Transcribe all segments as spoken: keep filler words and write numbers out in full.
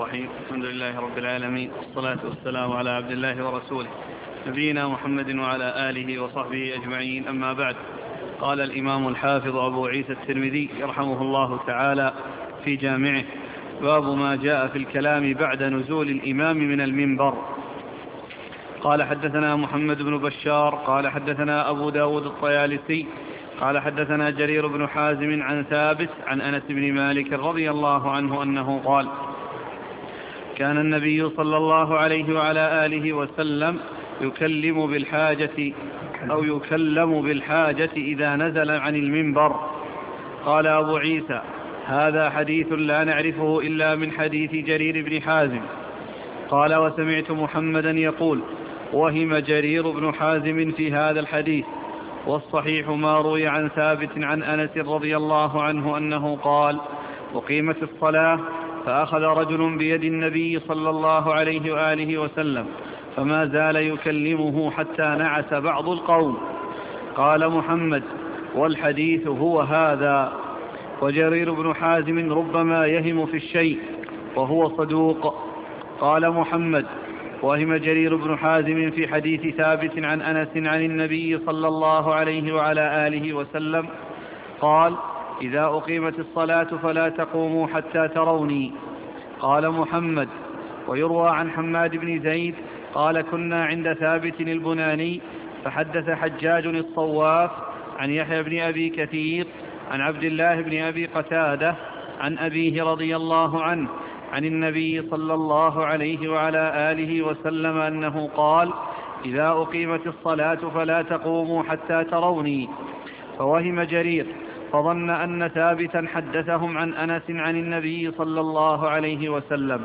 الرحيم. الحمد لله رب العالمين، والصلاة والسلام على عبد الله ورسوله نبينا محمد وعلى آله وصحبه أجمعين، أما بعد. قال الإمام الحافظ أبو عيسى الترمذي رحمه الله تعالى في جامعه: باب ما جاء في الكلام بعد نزول الإمام من المنبر. قال حدثنا محمد بن بشار قال حدثنا أبو داود الطيالسي قال حدثنا جرير بن حازم عن ثابت عن أنس بن مالك رضي الله عنه أنه قال: كان النبي صلى الله عليه وعلى آله وسلم يكلم بالحاجة أو يكلم بالحاجة إذا نزل عن المنبر. قال أبو عيسى: هذا حديث لا نعرفه إلا من حديث جرير بن حازم. قال: وسمعت محمدا يقول: وهم جرير بن حازم في هذا الحديث، والصحيح ما روي عن ثابت عن أنس رضي الله عنه أنه قال: وقيمت الصلاة فأخذ رجل بيد النبي صلى الله عليه وآله وسلم فما زال يكلمه حتى نعس بعض القوم. قال محمد: والحديث هو هذا. وجرير بن حازم ربما يهم في الشيء وهو صدوق. قال محمد: وهم جرير بن حازم في حديث ثابت عن أنس عن النبي صلى الله عليه وعلى آله وسلم قال: إذا أقيمت الصلاة فلا تقوموا حتى تروني. قال محمد: ويروى عن حماد بن زيد قال: كنا عند ثابت البناني فحدث حجاج الصواف عن يحيى بن أبي كثير عن عبد الله بن أبي قتادة عن أبيه رضي الله عنه عن النبي صلى الله عليه وعلى آله وسلم أنه قال: إذا أقيمت الصلاة فلا تقوموا حتى تروني. فوهم جرير فظن أن ثابتا حدثهم عن أنس عن النبي صلى الله عليه وسلم.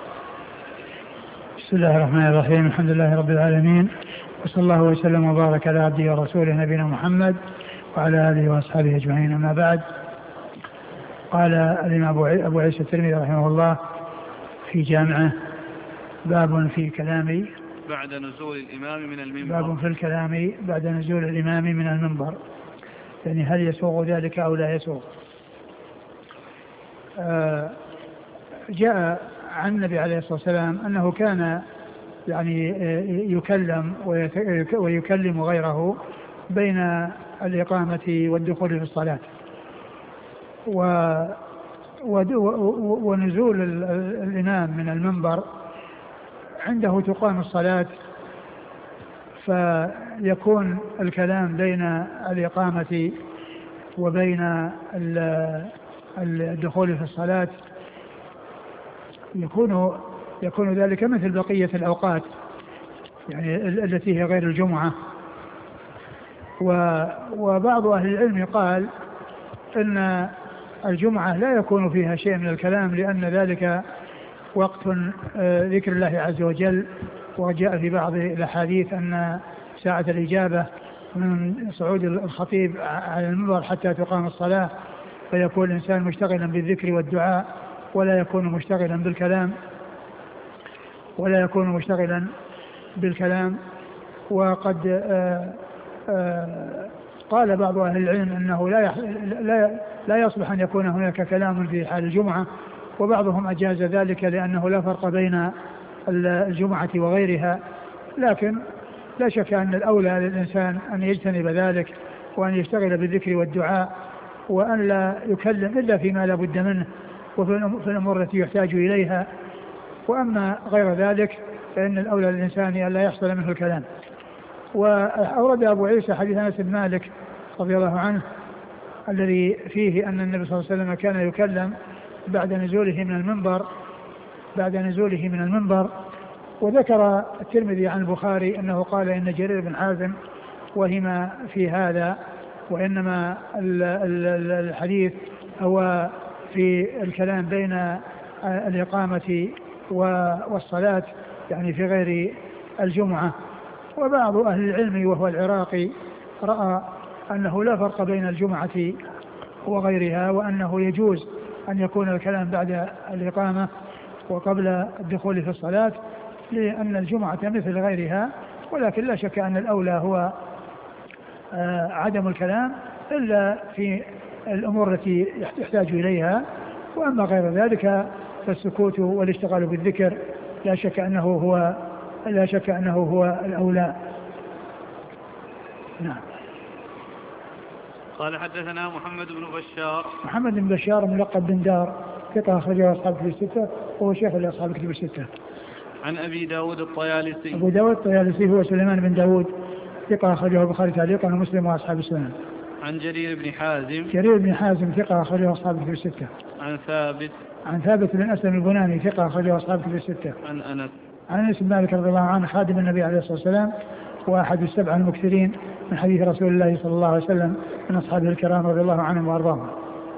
بسم الله الرحمن الرحيم. الحمد لله رب العالمين، وصلى الله وسلم وبارك على عبده ورسوله نبينا محمد وعلى آله وأصحابه أجمعين، أما بعد. قال الإمام أبو عيسى الترمذي رحمه الله في جامعه: باب في كلام بعد نزول الإمام من المنبر. باب في الكلام بعد نزول الإمام من المنبر، يعني هل يسوغ ذلك أو لا يسوغ؟ آه جاء عن النبي عليه الصلاة والسلام أنه كان يعني يكلم ويكلم غيره بين الإقامة والدخول في الصلاة، ونزول الإمام من المنبر عنده تقام الصلاة، فيكون الكلام بين الإقامة وبين الدخول في الصلاة يكون يكون ذلك مثل بقية الأوقات، يعني التي هي غير الجمعة. وبعض أهل العلم قال إن الجمعة لا يكون فيها شيء من الكلام، لأن ذلك وقت ذكر الله عز وجل، وجاء في بعض الأحاديث أن ساعة الإجابة من صعود الخطيب على المنبر حتى تقام الصلاة، فيكون الإنسان مشتغلا بالذكر والدعاء ولا يكون مشتغلا بالكلام ولا يكون مشتغلا بالكلام وقد آآ آآ قال بعض أهل العلم أنه لا لا لا يصلح أن يكون هناك كلام في حال الجمعة، وبعضهم أجاز ذلك لأنه لا فرق بين الجمعة وغيرها، لكن لا شك أن الأولى للإنسان أن يجتنب ذلك وأن يشتغل بالذكر والدعاء، وأن لا يكلم إلا فيما لا بد منه وفي الأمور التي يحتاج إليها، وأما غير ذلك فإن الأولى للإنسان أن لا يحصل منه الكلام. وأورد أبو عيسى حديث أنس بن مالك رضي الله عنه الذي فيه أن النبي صلى الله عليه وسلم كان يكلم بعد نزوله من المنبر بعد نزوله من المنبر وذكر الترمذي عن البخاري أنه قال إن جرير بن حازم وهم في هذا، وإنما الحديث هو في الكلام بين الإقامة والصلاة، يعني في غير الجمعة. وبعض أهل العلم وهو العراقي رأى أنه لا فرق بين الجمعة وغيرها، وأنه يجوز أن يكون الكلام بعد الإقامة وقبل الدخول في الصلاة، لأن الجمعة مثل غيرها، ولكن لا شك أن الأولى هو عدم الكلام إلا في الأمور التي يحتاج إليها، وأما غير ذلك فالسكوت والاشتغال بالذكر لا شك أنه هو لا شك أنه هو الأولى. نعم. قال حدثنا محمد بن بشار. محمد بن بشار ملقب بن دار ثقة أخرجه أصحاب الكتب الستة وهو شيخ لأصحاب الكتب الستة. عن أبي داود الطيالسي. أبو داود الطيالسي هو سليمان بن داود ثقة أخرجه البخاري تعليقا ومسلم وأصحاب السنن. عن جرير بن حازم. جرير بن حازم ثقة أخرجه أصحاب الكتب الستة. عن ثابت. عن ثابت بن أسلم البناني ثقة أخرجه أصحاب الكتب الستة. عن أنس. عن أنس بن مالك رضي الله عنه خادم النبي عليه الصلاة والسلام وأحد السبع المكثرين من حديث رسول الله صلى الله عليه وسلم من أصحابه الكرام رضي الله عنهم وأرضاهم.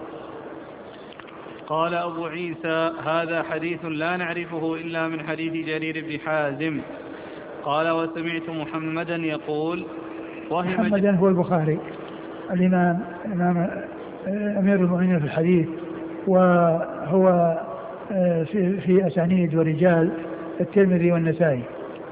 قال أبو عيسى هذا حديث لا نعرفه إلا من حديث جرير بن حازم. قال وسمعت محمدا يقول وهم. محمدا هو البخاري الإمام إمام أمير المؤمنين في الحديث وهو في, في أسانيد ورجال الترمذي والنسائي.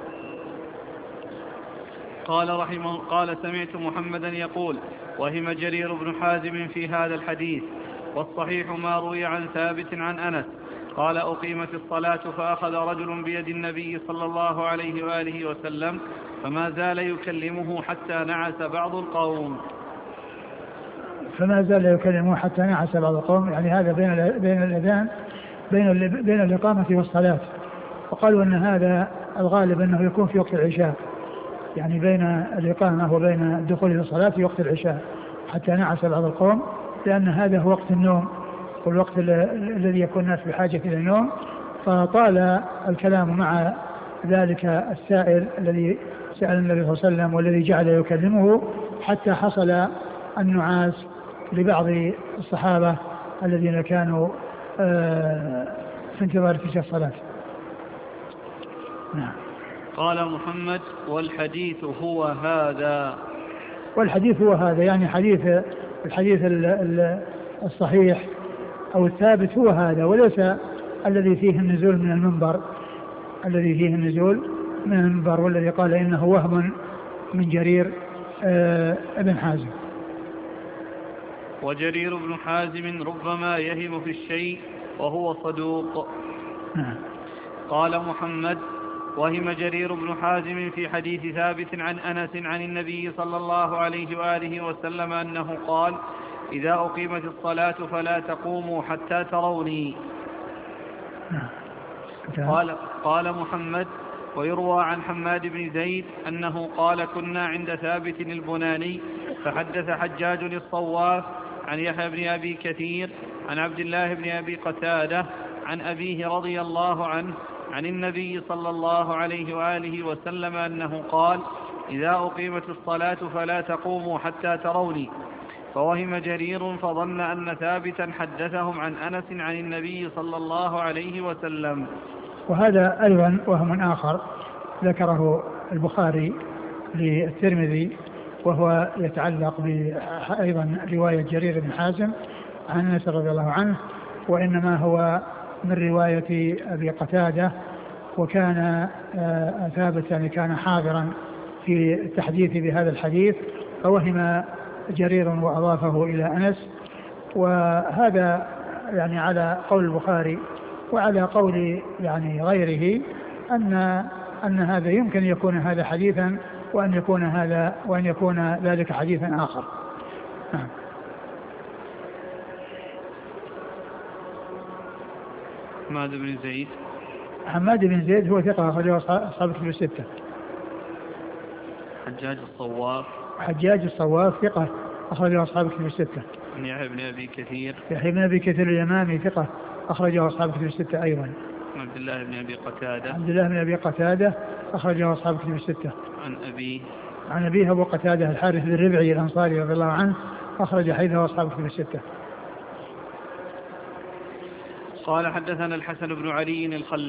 قال رحمه قال سمعت محمدا يقول وهم جرير بن حازم في هذا الحديث والصحيح ما روي عن ثابت عن أنس قال أقيمت الصلاة فأخذ رجل بيد النبي صلى الله عليه وآله وسلم فما زال يكلمه حتى نعس بعض القوم. فما زال يكلمه حتى نعس بعض القوم يعني هذا بين بين الأذان بين بين الإقامة والصلاة. وقالوا أن هذا الغالب أنه يكون في وقت العشاء يعني بين الإقامة وبين الدخول إلى الصلاة في وقت العشاء حتى نعس بعض القوم لأن هذا هو وقت النوم والوقت الذي يكون الناس بحاجة إلى النوم فطال الكلام مع ذلك السائل الذي سأل النبي صلى الله عليه وسلم والذي جعل يكلمه حتى حصل النعاس لبعض الصحابة الذين كانوا في انتظار تلك الصلاة. نعم. قال محمد والحديث هو هذا. والحديث هو هذا يعني حديث الحديث الصحيح أو الثابت هو هذا وليس الذي فيه النزول من المنبر الذي فيه النزول من المنبر والذي قال إنه وهم من جرير ابن حازم. وجرير بن حازم ربما يهم في الشيء وهو صدوق. نعم. قال محمد وهم جرير بن حازم في حديث ثابت عن أنس عن النبي صلى الله عليه وآله وسلم أنه قال إذا أقيمت الصلاة فلا تقوموا حتى تروني. قال, قال محمد ويروى عن حماد بن زيد أنه قال كنا عند ثابت البناني فحدث حجاج الصواف عن يحيى بن أبي كثير عن عبد الله بن أبي قتادة عن أبيه رضي الله عنه عن النبي صلى الله عليه وآله وسلم أنه قال إذا أقيمت الصلاة فلا تقوموا حتى تروني. فوهم جرير فظن أن ثابتا حدثهم عن أنس عن النبي صلى الله عليه وسلم. وهذا أيضا وهم آخر ذكره البخاري للترمذي وهو يتعلق بأيضا رواية جرير بن حازم عن أنس رضي الله عنه وإنما هو من رواية أبي قتادة وكان ثابت يعني كان حاضرا في التحديث بهذا الحديث فوهم جرير وأضافه إلى أنس. وهذا يعني على قول البخاري وعلى قول يعني غيره أن أن هذا يمكن يكون هذا حديثا وأن يكون هذا وأن يكون ذلك حديثا آخر. نعم. حماد بن زيد. حماد بن زيد هو ثقة أخرجه أصحاب الكتب الستة. حجاج الصواف. حجاج الصواف ثقة أخرجه أصحاب الكتب الستة. عن يحيى بن أبي كثير. يحيى بن أبي كثير اليمامي ثقة أخرجه أصحاب الكتب الستة أيضا. عبد الله بن أبي قتادة. عبد الله بن أبي قتادة أخرجه أصحاب الكتب الستة. عن أبيه. عن أبيه أبو قتادة الحارث بن الربعي الأنصاري رضي الله عنه أخرج حديثه أصحاب الكتب الستة. قال حدثنا الحسن بن علي الخلال